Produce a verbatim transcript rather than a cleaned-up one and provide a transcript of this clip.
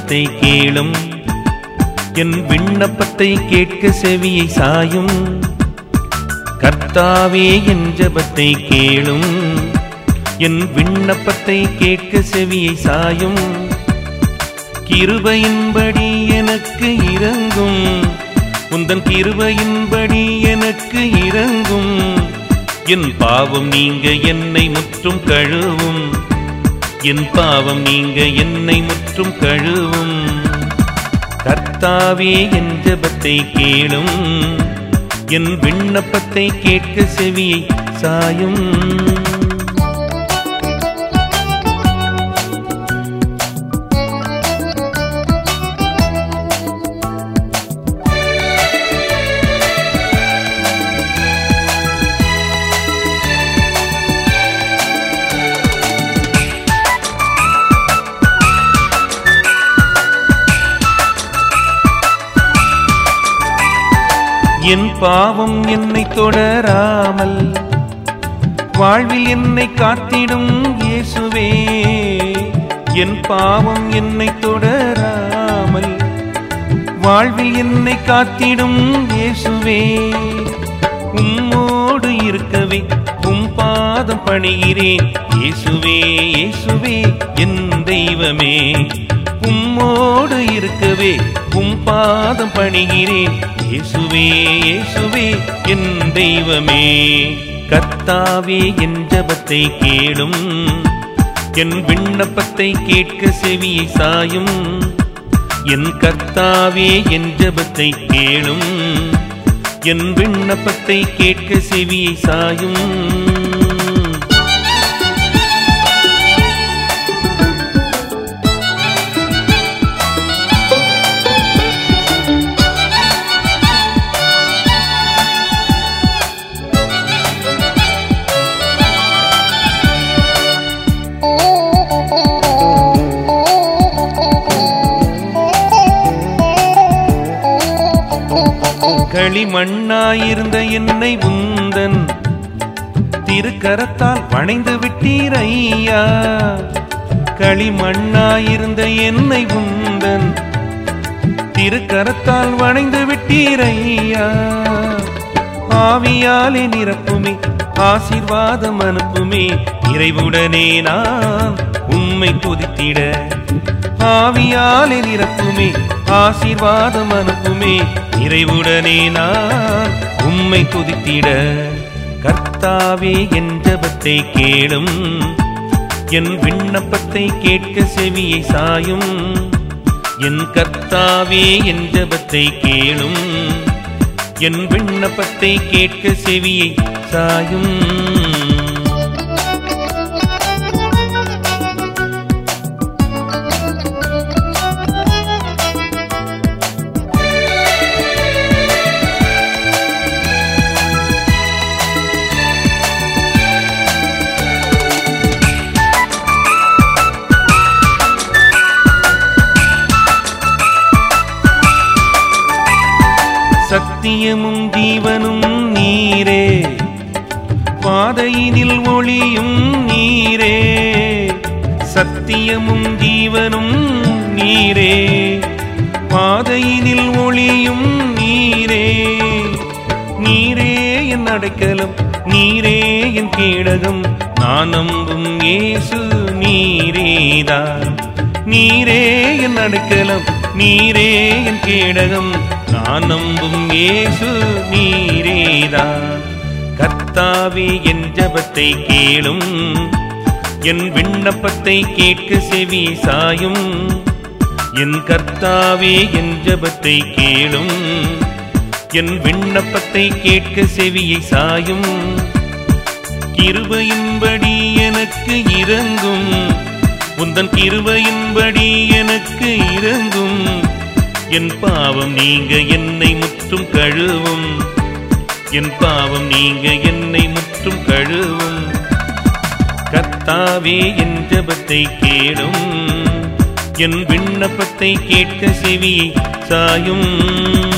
ஜெபத்தை கேளும், என் விண்ணப்பத்தை கேட்க செவியை சாயும். கர்த்தாவே என் ஜெபத்தை கேளும், என் விண்ணப்பத்தை கேட்க செவியை சாயும். கிருபையின்படி எனக்கு இரங்கும், உந்தன் கிருபையின்படி எனக்கு இரங்கும். என் பாவம் நீங்க என்னை முற்றும் கழுவும், என் பாவம் நீங்க என்னை முற்றும் கழுவும். கர்த்தாவே என் ஜெபத்தை கேளும், என் விண்ணப்பத்தை கேட்க செவியை சாயும். என் பாவம் என்னை தொடராமல் வாழ்வில் என்னை காத்திடும் இயேசுவே. என் பாவம் என்னை தொடராமல் வாழ்வில் என்னை காத்திடும் இயேசுவே. உம்மோடு இருக்கவே உம் பாதம் பணிகிறேன் இயேசுவே. இயேசுவே என் தெய்வமே, உம்மோடு இருக்கவே உம் பாதம் பணிகிறேன் இயேசுவே. இயேசுவே என் தெய்வமே. கர்த்தாவே என் ஜெபத்தை கேளும், என் விண்ணப்பத்தை கேட்க செவியை சாயும். என் கர்த்தாவே என் ஜெபத்தை கேளும், என் விண்ணப்பத்தை கேட்க செவியை சாயும். களிமண்ணாயிருந்த என்னை உந்தன் திருக்கரத்தால் வணைந்து விட்டீரையா. களிமண்ணாயிருந்த என்னை உந்தன் திருக்கரத்தால் வணைந்து விட்டீரையா. ஆவியாலே நிரப்புமே, ஆசீர்வாதம் அனுப்புமே, இறைவுடனே நான் உம்மை துதித்திட. ஆவியாலே நிரப்புமே, ஆசீர்வாதம் அனுப்புமே, இறைவுடனே நான் உம்மை துதித்திட. கர்த்தாவே என் ஜெபத்தை கேளும், என் விண்ணப்பத்தை கேட்க செவியை சாயும். என் கர்த்தாவே என் ஜெபத்தை கேளும், என் விண்ணப்பத்தை கேட்க செவியை சாயும். சத்தியமும் ஜீவனும் நீரே, பாதையினில் ஒளியும் நீரே. சத்தியமும் ஜீவனும் நீரே, பாதையினில் ஒளியும் நீரே. நீரே என் அடைக்கலம், நீரே என் கேடகம், நான் நம்பும் இயேசு நீரேதான். நீரே என் அடைக்கலம், நீரே என் கேடகம், நான் நம்பும் இயேசு நீரேதான். கர்த்தாவே என் ஜெபத்தை கேளும், என் விண்ணப்பத்தை கேட்க செவி சாயும். என் கர்த்தாவே என் ஜெபத்தை கேளும், என் விண்ணப்பத்தை கேட்க செவியை சாயும். கிருபையின்படி எனக்கு இரங்கும், உந்தன் கிருபையின்படி எனக்கு இரங்கும். என் பாவம் நீங்க என்னை முற்றும் கழுவும், என் பாவம் நீங்க என்னை முற்றும் கழுவும். கர்த்தாவே என் ஜெபத்தை கேளும், என் விண்ணப்பத்தை கேட்க செவியை சாயும்.